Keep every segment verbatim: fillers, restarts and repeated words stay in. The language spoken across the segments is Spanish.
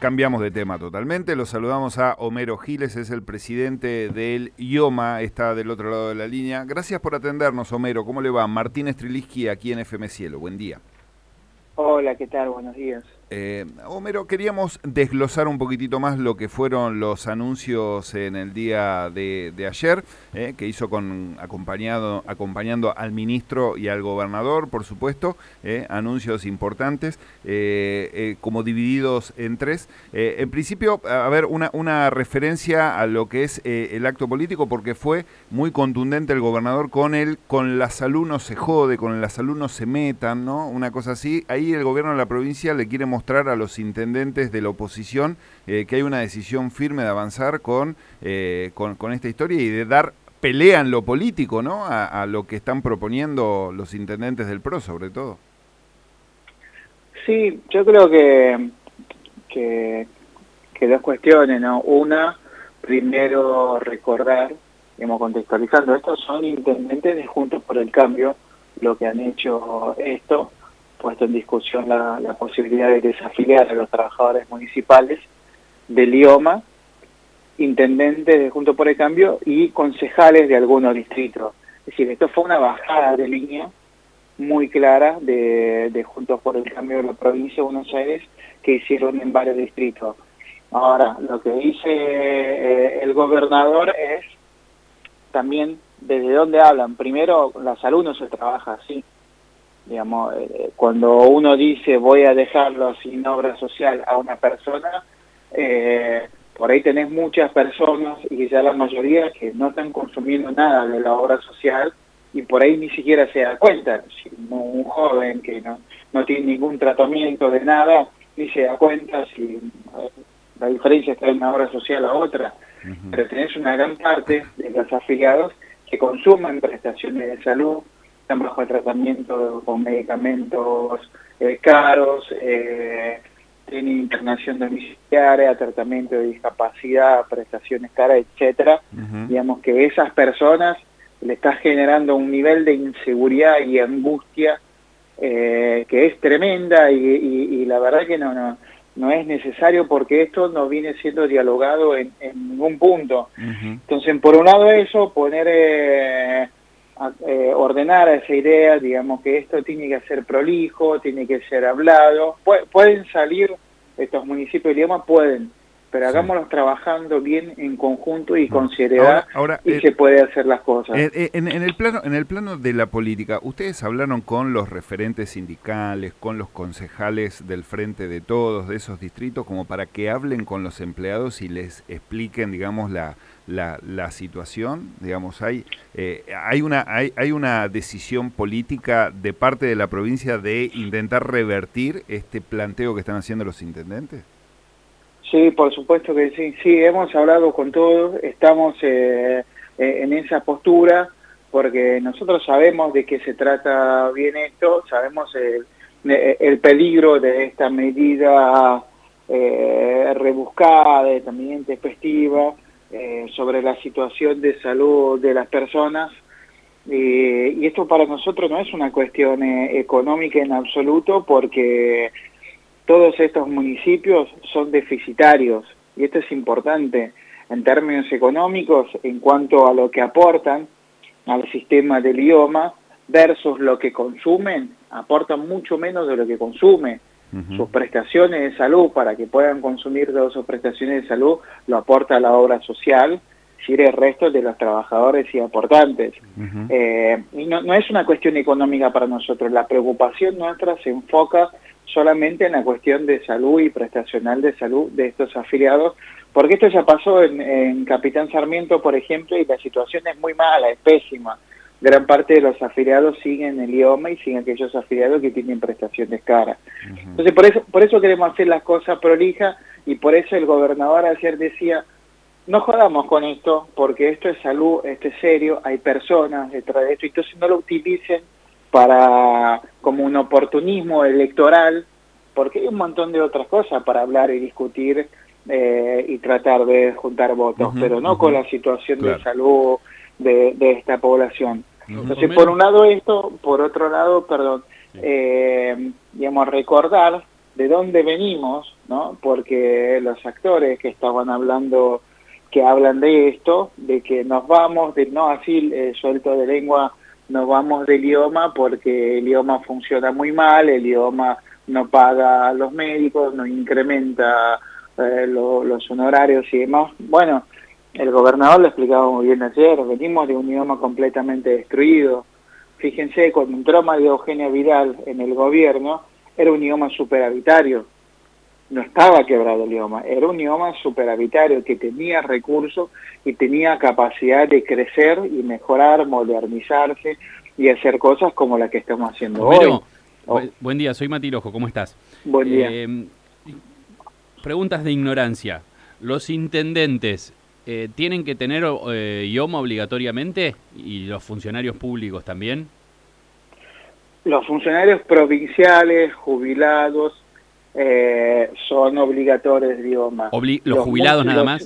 cambiamos de tema totalmente. Lo saludamos a Homero Giles, es el presidente del IOMA, está del otro lado de la línea. Gracias por atendernos, Homero. ¿Cómo le va? Martín Streliski aquí en F M Cielo. Buen día. Hola, ¿qué tal? Buenos días. Eh, Homero, queríamos desglosar un poquitito más lo que fueron los anuncios en el día de, de ayer, eh, que hizo con acompañado acompañando al ministro y al gobernador, por supuesto, eh, anuncios importantes, eh, eh, como divididos en tres. Eh, en principio, a ver, una, una referencia a lo que es eh, el acto político, porque fue muy contundente el gobernador con el con la salud no se jode, con la salud no se metan, ¿no? Una cosa así. Ahí el gobierno de la provincia le quiere mostrar mostrar a los intendentes de la oposición eh, que hay una decisión firme de avanzar con, eh, con, con esta historia y de dar pelea en lo político, ¿no? A, a lo que están proponiendo los intendentes del P R O, sobre todo. Sí, yo creo que, que, que dos cuestiones, ¿no? Una, primero recordar, digamos, contextualizando, estos son intendentes de Juntos por el Cambio, lo que han hecho esto, puesto en discusión la, la posibilidad de desafiliar a los trabajadores municipales del IOMA, intendentes de Juntos por el Cambio y concejales de algunos distritos. Es decir, esto fue una bajada de línea muy clara de, de Juntos por el Cambio de la provincia de Buenos Aires que hicieron en varios distritos. Ahora, lo que dice eh, el gobernador es también desde dónde hablan. Primero, la salud no se trabaja así. Digamos, eh, cuando uno dice voy a dejarlo sin obra social a una persona, eh, por ahí tenés muchas personas y ya la mayoría que no están consumiendo nada de la obra social y por ahí ni siquiera se da cuenta. Si un joven que no, no tiene ningún tratamiento de nada, ni se da cuenta si eh, la diferencia está de una obra social a otra. Uh-huh. Pero tenés una gran parte de los afiliados que consumen prestaciones de salud, están bajo el tratamiento con medicamentos eh, caros, eh, tienen internación domiciliaria, tratamiento de discapacidad, prestaciones caras, etcétera. Uh-huh. Digamos que esas personas le está generando un nivel de inseguridad y angustia eh, que es tremenda y, y, y la verdad que no, no, no es necesario porque esto no viene siendo dialogado en, en ningún punto. Uh-huh. Entonces, por un lado eso, poner... Eh, A, eh, ordenar a esa idea, digamos que esto tiene que ser prolijo, tiene que ser hablado. Pu- pueden salir estos municipios de IOMA, pueden, pero hagámoslos sí. trabajando bien en conjunto y con seriedad, ahora, ahora, y eh, se puede hacer las cosas. Eh, en, en, el plano, en el plano de la política, ¿ustedes hablaron con los referentes sindicales, con los concejales del Frente de Todos, de esos distritos, como para que hablen con los empleados y les expliquen, digamos, la... La, la situación, digamos, hay eh, hay una hay, hay una decisión política de parte de la provincia de intentar revertir este planteo que están haciendo los intendentes? Sí, por supuesto que sí, sí, hemos hablado con todos, estamos eh, en esa postura, porque nosotros sabemos de qué se trata bien esto, sabemos el, el peligro de esta medida eh, rebuscada y también tempestiva, Eh, sobre la situación de salud de las personas eh, y esto para nosotros no es una cuestión eh, económica en absoluto porque todos estos municipios son deficitarios y esto es importante en términos económicos en cuanto a lo que aportan al sistema del IOMA versus lo que consumen, aportan mucho menos de lo que consume. Uh-huh. Sus prestaciones de salud, para que puedan consumir todas sus prestaciones de salud, lo aporta la obra social, si el resto de los trabajadores y aportantes. Uh-huh. Eh, y no, no es una cuestión económica para nosotros, la preocupación nuestra se enfoca solamente en la cuestión de salud y prestacional de salud de estos afiliados, porque esto ya pasó en, en Capitán Sarmiento, por ejemplo, y la situación es muy mala, es pésima. Gran parte de los afiliados siguen el IOMA y siguen aquellos afiliados que tienen prestaciones caras. Uh-huh. Entonces, por eso, por eso queremos hacer las cosas prolijas y por eso el gobernador ayer decía, no jodamos con esto, porque esto es salud, esto es serio, hay personas detrás de esto, entonces no lo utilicen para como un oportunismo electoral, porque hay un montón de otras cosas para hablar y discutir eh, y tratar de juntar votos, uh-huh, pero no uh-huh. con la situación claro. de salud de, de esta población. Entonces, por un lado esto, por otro lado, perdón, eh, digamos, recordar de dónde venimos, ¿no? Porque los actores que estaban hablando, que hablan de esto, de que nos vamos, de no así eh, suelto de lengua, nos vamos del idioma porque el idioma funciona muy mal, el idioma no paga a los médicos, no incrementa eh, lo, los honorarios y demás. Bueno, el gobernador lo explicaba muy bien ayer, venimos de un idioma completamente destruido. Fíjense, cuando entró María Eugenia Vidal en el gobierno, era un idioma superavitario. No estaba quebrado el idioma, era un idioma superavitario que tenía recursos y tenía capacidad de crecer y mejorar, modernizarse y hacer cosas como la que estamos haciendo Homero, hoy. Oh. Buen día, soy Mati Lojo, ¿cómo estás? Buen día. Eh, preguntas de ignorancia. ¿Los intendentes eh, tienen que tener eh, idioma obligatoriamente y los funcionarios públicos también? Los funcionarios provinciales, jubilados, eh, son obligatorios de idioma. Obli ¿Los, los jubilados nada los, más?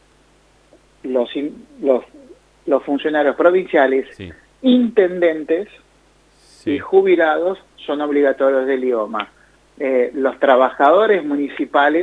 Los, los, los funcionarios provinciales, sí. intendentes sí. y jubilados son obligatorios del idioma. Eh, los trabajadores municipales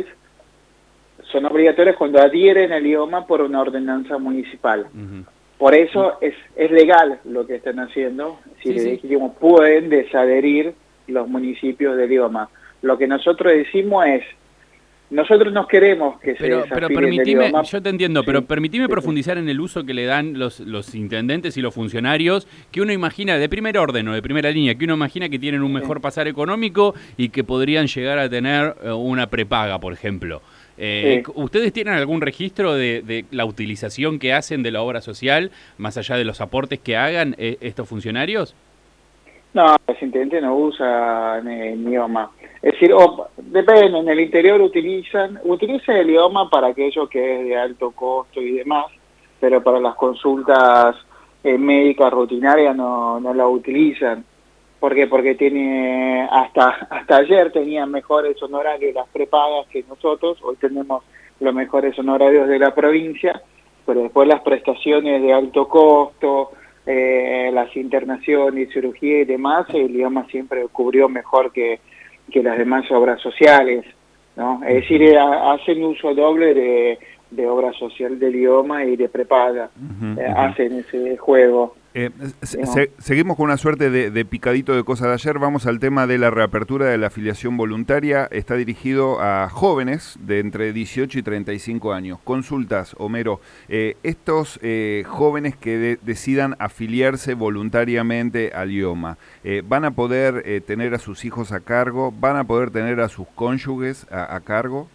son obligatorios cuando adhieren al idioma por una ordenanza municipal. Uh-huh. Por eso es, es legal lo que están haciendo, si sí, sí. Digamos, pueden desadherir los municipios del idioma. Lo que nosotros decimos es, nosotros no queremos que pero, se pero permitime, yo te entiendo, sí, pero permitime sí, profundizar sí. en el uso que le dan los, los intendentes y los funcionarios, que uno imagina de primer orden o de primera línea, que uno imagina que tienen un mejor sí. pasar económico y que podrían llegar a tener una prepaga, por ejemplo. Eh, sí. ¿Ustedes tienen algún registro de, de la utilización que hacen de la obra social, más allá de los aportes que hagan eh, estos funcionarios? No, los intendentes no usan el idioma. Es decir, oh, depende, en el interior utilizan, utilizan el idioma para aquello que es de alto costo y demás, pero para las consultas eh, médicas rutinarias no, no la utilizan. ¿Por qué? Porque tiene hasta hasta ayer tenían mejores honorarios las prepagas que nosotros, hoy tenemos los mejores honorarios de la provincia, pero después las prestaciones de alto costo, eh, las internaciones, cirugía y demás, el idioma siempre cubrió mejor que, que las demás obras sociales, ¿no? Es decir, eh, hacen uso doble de, de obra social del idioma y de prepaga, uh-huh, eh, uh-huh. hacen ese juego. Eh, se, seguimos con una suerte de, de picadito de cosas de ayer. Vamos al tema de la reapertura de la afiliación voluntaria. Está dirigido a jóvenes de entre dieciocho y treinta y cinco años. Consultas, Homero. Eh, estos eh, jóvenes que de, decidan afiliarse voluntariamente al IOMA, eh, ¿van a poder eh, tener a sus hijos a cargo? ¿Van a poder tener a sus cónyuges a, a cargo?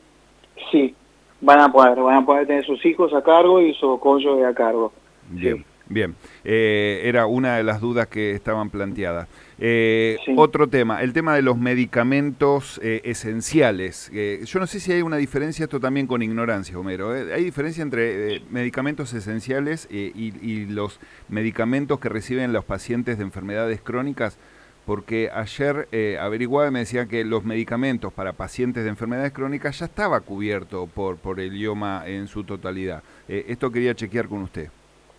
Sí, van a poder. Van a poder tener sus hijos a cargo y su cónyuge a cargo. Bien. Sí. Bien, eh, era una de las dudas que estaban planteadas. Eh, sí. Otro tema, el tema de los medicamentos eh, esenciales. Eh, yo no sé si hay una diferencia, esto también con ignorancia, Homero. ¿eh? ¿Hay diferencia entre eh, medicamentos esenciales eh, y, y los medicamentos que reciben los pacientes de enfermedades crónicas? Porque ayer eh, averiguaba y me decían que los medicamentos para pacientes de enfermedades crónicas ya estaba cubierto por, por el IOMA en su totalidad. Eh, esto quería chequear con usted.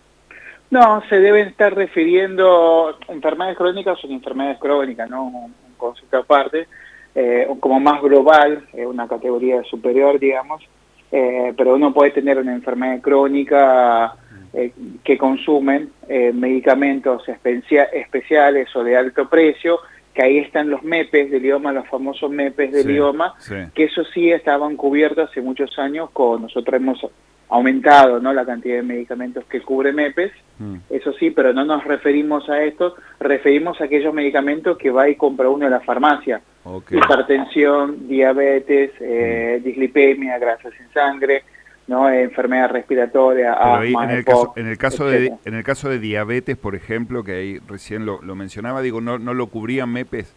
No, se deben estar refiriendo, enfermedades crónicas son enfermedades crónicas, ¿no? Un concepto aparte, eh, como más global, eh, una categoría superior, digamos, eh, pero uno puede tener una enfermedad crónica eh, que consumen eh, medicamentos especia especiales o de alto precio, que ahí están los MEPES del IOMA, los famosos MEPES del sí, IOMA, sí. que eso sí estaban cubiertos hace muchos años, con nosotros hemos aumentado, ¿no?, la cantidad de medicamentos que cubre MEPES, mm. eso sí, pero no nos referimos a estos, referimos a aquellos medicamentos que va y compra uno en la farmacia, okay. hipertensión, diabetes, eh, mm. dislipemia, grasas en sangre, ¿no?, enfermedad respiratoria, asma, en el caso, en el caso de en el caso de diabetes, por ejemplo, que ahí recién lo, lo mencionaba, digo, no no lo cubrían MEPES.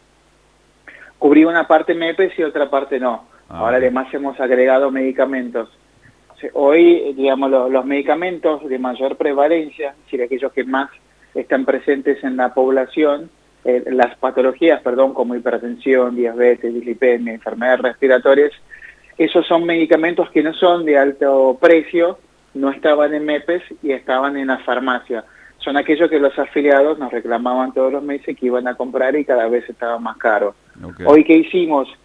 Cubría una parte MEPES y otra parte no. Ah, Ahora okay. además hemos agregado medicamentos. Hoy, digamos, los, los medicamentos de mayor prevalencia, es decir, aquellos que más están presentes en la población, eh, las patologías, perdón, como hipertensión, diabetes, dislipemia, enfermedades respiratorias, esos son medicamentos que no son de alto precio, no estaban en MEPES y estaban en la farmacia. Son aquellos que los afiliados nos reclamaban todos los meses que iban a comprar y cada vez estaban más caros. Okay. Hoy, ¿qué hicimos?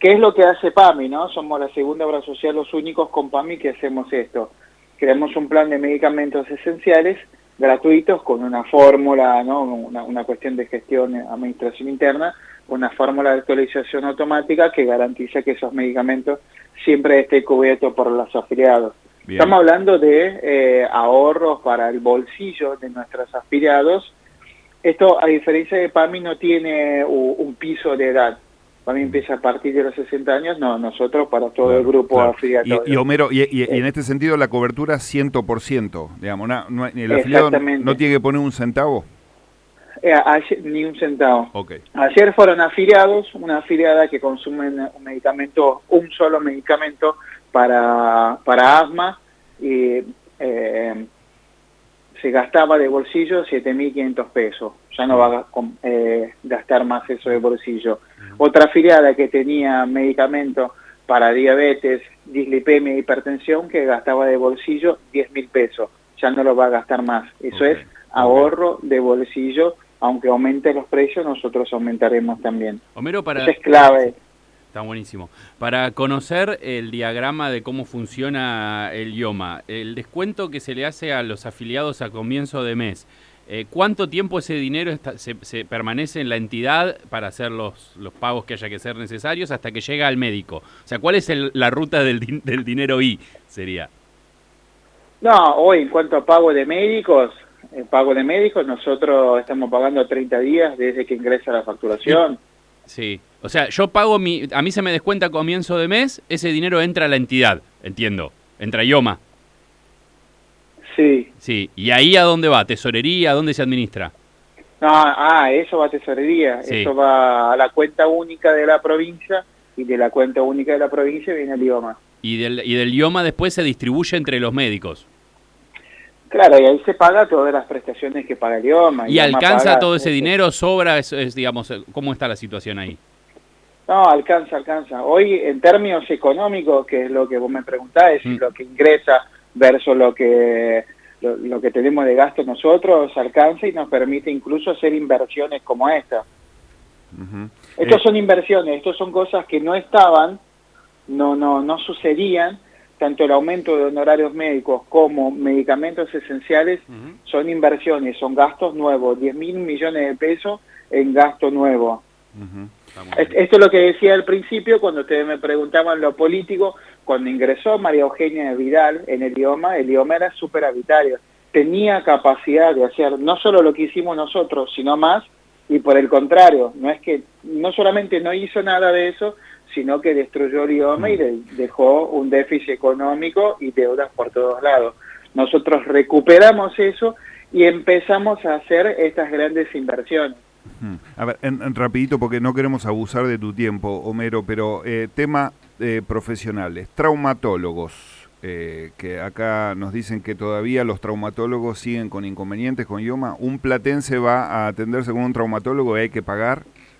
¿qué es lo que hace PAMI, no? Somos la segunda obra social, los únicos con PAMI que hacemos esto. Creamos un plan de medicamentos esenciales gratuitos con una fórmula, ¿no? Una, una cuestión de gestión, administración interna, una fórmula de actualización automática que garantiza que esos medicamentos siempre estén cubiertos por los afiliados. Bien. Estamos hablando de eh, ahorros para el bolsillo de nuestros afiliados. Esto, a diferencia de PAMI, no tiene un, un piso de edad. PAMI empieza a partir de los sesenta años, no, nosotros para todo claro, el grupo claro. afiliatorio. Y, y Homero, y, y, y en este sentido la cobertura cien por ciento, digamos, no, no, el afiliado no tiene que poner un centavo. Eh, ayer, ni un centavo. Okay. Ayer fueron afiliados, una afiliada que consumen un medicamento, un solo medicamento para, para asma, y eh, se gastaba de bolsillo siete mil quinientos pesos. Ya no va a eh, gastar más eso de bolsillo. Uh-huh. Otra afiliada que tenía medicamento para diabetes, dislipemia e hipertensión, que gastaba de bolsillo diez mil pesos. Ya no lo va a gastar más. Eso okay. es ahorro okay. de bolsillo. Aunque aumente los precios, nosotros aumentaremos también. Homero, para... Eso es clave. Está buenísimo. Para conocer el diagrama de cómo funciona el IOMA, el descuento que se le hace a los afiliados a comienzo de mes, eh, ¿cuánto tiempo ese dinero está, se, se permanece en la entidad para hacer los, los pagos que haya que ser necesarios hasta que llega al médico? O sea, ¿cuál es el, la ruta del, din, del dinero I? Sería. No, hoy en cuanto a pago de médicos... El pago de médicos, nosotros estamos pagando treinta días desde que ingresa la facturación. Sí, o sea, yo pago, mi, a mí se me descuenta a comienzo de mes, ese dinero entra a la entidad, entiendo, entra a IOMA. Sí. Sí, ¿y ahí a dónde va? ¿Tesorería? ¿A dónde se administra? No, ah, eso va a tesorería, sí. Eso va a la cuenta única de la provincia, y de la cuenta única de la provincia viene el IOMA. Y del, y del IOMA después se distribuye entre los médicos. Claro, y ahí se paga todas las prestaciones que paga el IOMA. ¿Y IOMA alcanza paga, todo ese es, dinero? ¿Sobra? Es, es, digamos, ¿cómo está la situación ahí? No, alcanza, alcanza. Hoy, en términos económicos, que es lo que vos me preguntás, es mm. lo que ingresa versus lo que lo, lo que tenemos de gasto nosotros, alcanza y nos permite incluso hacer inversiones como esta. Uh-huh. Estos eh. son inversiones, estos son cosas que no estaban, no, no, no sucedían. Tanto el aumento de honorarios médicos como medicamentos esenciales uh-huh. son inversiones, son gastos nuevos, diez mil millones de pesos en gasto nuevo. Uh-huh. Esto es lo que decía al principio cuando ustedes me preguntaban lo político. Cuando ingresó María Eugenia Vidal en el IOMA, el IOMA era superavitario, tenía capacidad de hacer no solo lo que hicimos nosotros, sino más, y por el contrario, no es que no solamente no hizo nada de eso, sino que destruyó el IOMA y de, dejó un déficit económico y deudas por todos lados. Nosotros recuperamos eso y empezamos a hacer estas grandes inversiones. A ver, en, en rapidito, porque no queremos abusar de tu tiempo, Homero, pero eh, tema eh, profesionales, traumatólogos, eh, que acá nos dicen que todavía los traumatólogos siguen con inconvenientes con IOMA. ¿Un platense va a atenderse con un traumatólogo y hay que pagar?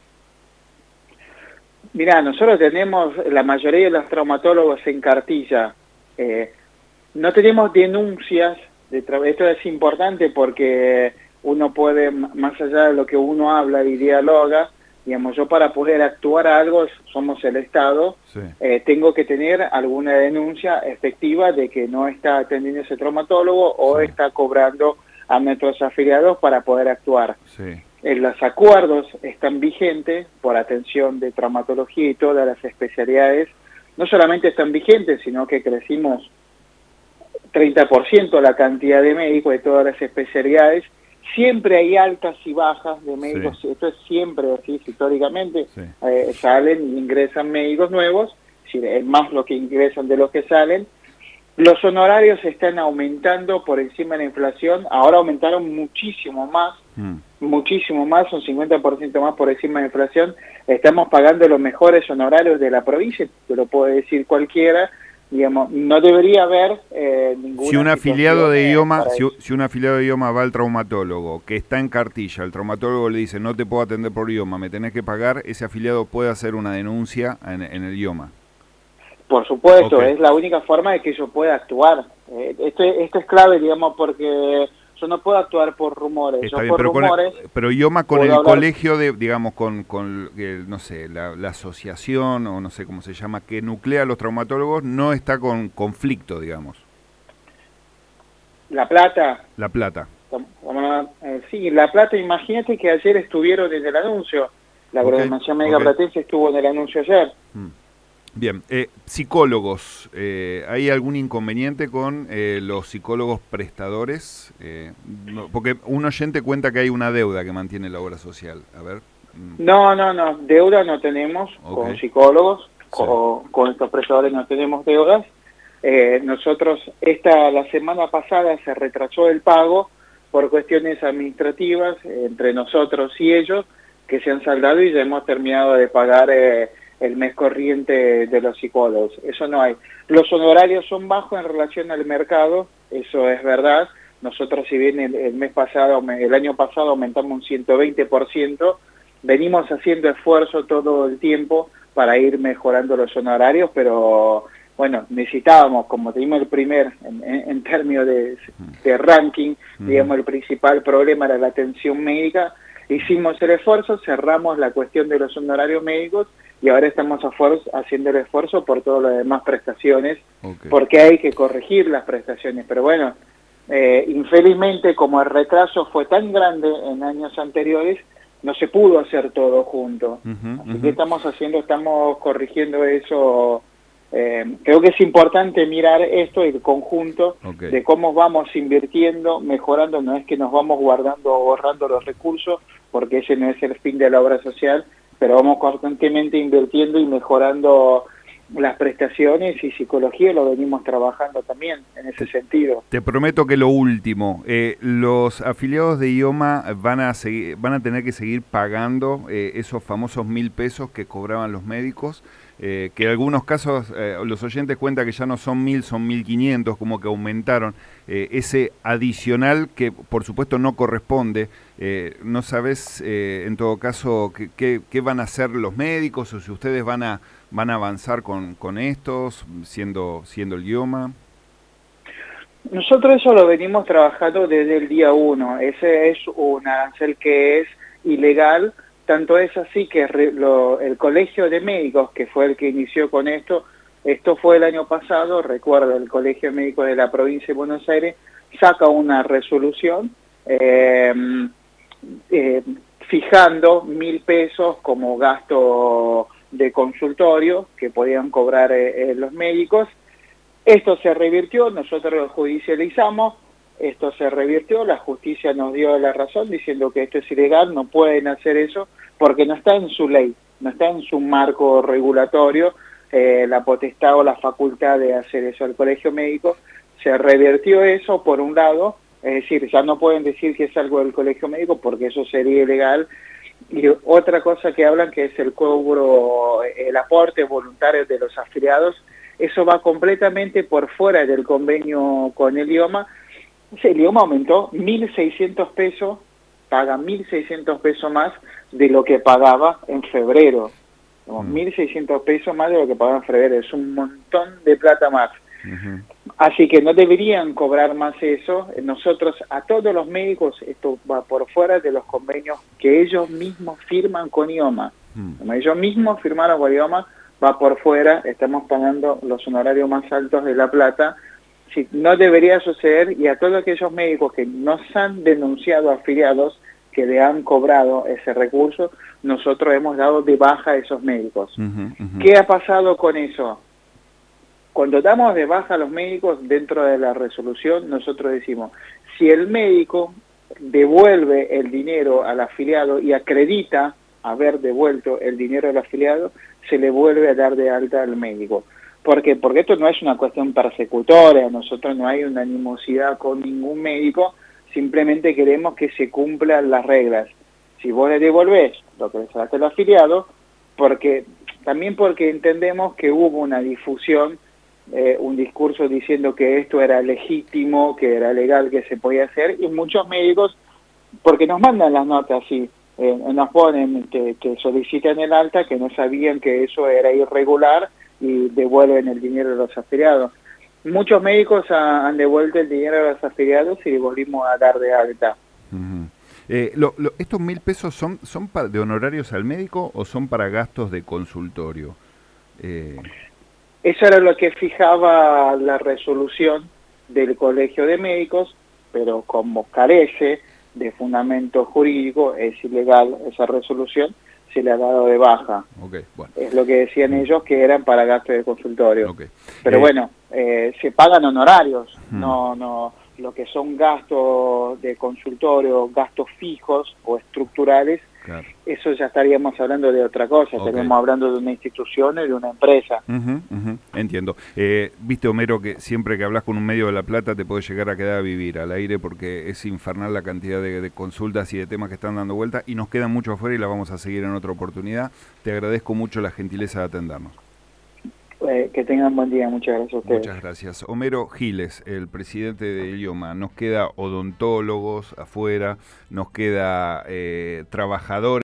Mirá, nosotros tenemos la mayoría de los traumatólogos en cartilla. Eh, no tenemos denuncias de tra- esto es importante porque uno puede, más allá de lo que uno habla y dialoga, digamos, yo para poder actuar a algo, somos el Estado, sí. eh, tengo que tener alguna denuncia efectiva de que no está atendiendo ese traumatólogo o sí. está cobrando a nuestros afiliados para poder actuar. Sí. Los acuerdos están vigentes por atención de traumatología y todas las especialidades. No solamente están vigentes, sino que crecimos treinta por ciento la cantidad de médicos de todas las especialidades. Siempre hay altas y bajas de médicos, sí. Esto es siempre así, históricamente. Sí. Eh, salen y ingresan médicos nuevos, es más lo que ingresan de los que salen. Los honorarios están aumentando por encima de la inflación, ahora aumentaron muchísimo más, mm. muchísimo más, un cincuenta por ciento más por encima de la inflación. Estamos pagando los mejores honorarios de la provincia, te lo puede decir cualquiera, digamos, no debería haber eh, ninguna... Si un afiliado de IOMA, si, si un afiliado de IOMA va al traumatólogo, que está en cartilla, el traumatólogo le dice, no te puedo atender por IOMA, me tenés que pagar, ese afiliado puede hacer una denuncia en, en el IOMA. Por supuesto, okay. Es la única forma de que yo pueda actuar. Eh, esto, esto es clave, digamos, porque Yo no puedo actuar por rumores. Está yo bien, por pero, rumores, con el, pero IOMA con el hablar... colegio, de digamos, con, con el, no sé, la, la asociación, o no sé cómo se llama, que nuclea a los traumatólogos, no está con conflicto, digamos. La Plata. La Plata. Eh, sí, La Plata, imagínate que ayer estuvieron en el anuncio. La okay, Programación Médica okay. Platense estuvo en el anuncio ayer. Mm. Bien, eh, psicólogos, eh, ¿hay algún inconveniente con eh, los psicólogos prestadores? Eh, no, porque un oyente cuenta que hay una deuda que mantiene la obra social. A ver. Mm. No, no, no, deuda no tenemos okay. con psicólogos, sí. con, con estos prestadores no tenemos deudas. Eh, nosotros, esta la semana pasada se retrasó el pago por cuestiones administrativas eh, entre nosotros y ellos, que se han saldado y ya hemos terminado de pagar eh, el mes corriente de los psicólogos. Eso no hay. Los honorarios son bajos en relación al mercado, eso es verdad. Nosotros, si bien el, el mes pasado, el año pasado aumentamos un ciento veinte por ciento, venimos haciendo esfuerzo todo el tiempo para ir mejorando los honorarios, pero bueno, necesitábamos, como tuvimos el primer, en, en, en términos de, de ranking, uh-huh. digamos, el principal problema era la atención médica. Hicimos el esfuerzo, cerramos la cuestión de los honorarios médicos y ahora estamos haciendo el esfuerzo por todas las demás prestaciones, okay. porque hay que corregir las prestaciones. Pero bueno, eh, infelizmente, como el retraso fue tan grande en años anteriores, no se pudo hacer todo junto. Uh-huh, Así uh-huh. que estamos haciendo, estamos corrigiendo eso. Eh, creo que es importante mirar esto, el conjunto okay. de cómo vamos invirtiendo, mejorando. No es que nos vamos guardando o borrando los recursos, porque ese no es el fin de la obra social, pero vamos constantemente invirtiendo y mejorando las prestaciones, y psicología lo venimos trabajando también en ese sentido. Te prometo que lo último, eh, los afiliados de IOMA van a seguir, van a tener que seguir pagando eh, esos famosos mil pesos que cobraban los médicos, eh, que en algunos casos eh, los oyentes cuentan que ya no son mil, son mil quinientos, como que aumentaron, eh, ese adicional que por supuesto no corresponde. Eh, no sabes eh, en todo caso qué, qué, qué van a hacer los médicos, o si ustedes van a van a avanzar con, con estos, siendo, siendo el IOMA. Nosotros eso lo venimos trabajando desde el día uno. Ese es un arancel que es ilegal, tanto es así que re, lo, el Colegio de Médicos, que fue el que inició con esto, esto fue el año pasado, recuerdo, el Colegio de Médicos de la provincia de Buenos Aires saca una resolución eh, eh, fijando mil pesos como gasto de consultorio que podían cobrar eh, los médicos. Esto se revirtió, nosotros lo judicializamos, esto se revirtió, la justicia nos dio la razón diciendo que esto es ilegal, no pueden hacer eso porque no está en su ley, no está en su marco regulatorio eh, la potestad o la facultad de hacer eso. El Colegio Médico se revirtió eso por un lado, es decir, ya no pueden decir que es algo del Colegio Médico porque eso sería ilegal. Y otra cosa que hablan que es el cobro, el aporte voluntario de los afiliados, eso va completamente por fuera del convenio con el IOMA. El IOMA aumentó mil seiscientos pesos, paga mil seiscientos pesos más de lo que pagaba en febrero. Mm. mil seiscientos pesos más de lo que pagaba en febrero, es un montón de plata más. Uh-huh. Así que no deberían cobrar más eso. Nosotros, a todos los médicos, esto va por fuera de los convenios que ellos mismos firman con IOMA. Uh-huh. Como ellos mismos firmaron con IOMA, va por fuera, estamos pagando los honorarios más altos de La Plata. Sí, no debería suceder, y a todos aquellos médicos que nos han denunciado afiliados que le han cobrado ese recurso, nosotros hemos dado de baja a esos médicos. Uh-huh, uh-huh. ¿Qué ha pasado con eso? Cuando damos de baja a los médicos, dentro de la resolución, nosotros decimos, si el médico devuelve el dinero al afiliado y acredita haber devuelto el dinero al afiliado, se le vuelve a dar de alta al médico. ¿Por qué? Porque esto no es una cuestión persecutoria, nosotros no hay una animosidad con ningún médico, simplemente queremos que se cumplan las reglas. Si vos le devolvés lo que le sacaste al afiliado, porque también porque entendemos que hubo una difusión, Eh, un discurso diciendo que esto era legítimo, que era legal, que se podía hacer, y muchos médicos, porque nos mandan las notas así, eh, nos ponen que, que solicitan el alta, que no sabían que eso era irregular y devuelven el dinero a los afiliados. muchos médicos ha, han devuelto el dinero a los afiliados y volvimos a dar de alta. Uh-huh. eh, lo, lo, ¿Estos mil pesos son, son para, de honorarios al médico o son para gastos de consultorio? Eh... Eso era lo que fijaba la resolución del Colegio de Médicos, pero como carece de fundamento jurídico, es ilegal esa resolución, se le ha dado de baja. Okay, bueno. Es lo que decían ellos, que eran para gastos de consultorio. Okay. Pero eh... bueno, eh, se pagan honorarios, hmm. no, no, lo que son gastos de consultorio, gastos fijos o estructurales, claro. Eso ya estaríamos hablando de otra cosa, okay. Estaríamos hablando de una institución y de una empresa. Uh-huh, uh-huh. Entiendo. Eh, Viste, Homero, que siempre que hablas con un medio de La Plata te puede llegar a quedar a vivir al aire porque es infernal la cantidad de, de consultas y de temas que están dando vuelta y nos quedan mucho afuera y la vamos a seguir en otra oportunidad. Te agradezco mucho la gentileza de atendernos. Eh, que tengan buen día, muchas gracias a ustedes. Muchas gracias. Homero Giles, el presidente de IOMA. Nos queda odontólogos afuera, nos queda eh, trabajadores.